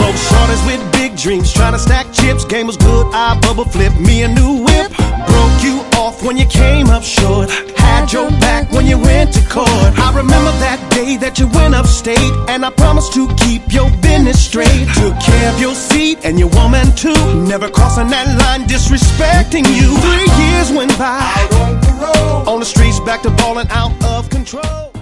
Both shorties with big dreams, trying to stack chips. Game was good, I bubble flip me a new whip. Broke you off when you came up short. Had your back when you went to court. I remember that day that you went upstate, and I promised to keep your business straight. Took care of your seat and your woman too, never crossing that line, disrespecting you. 3 years went by, out on the road, on the streets, back to balling out of control.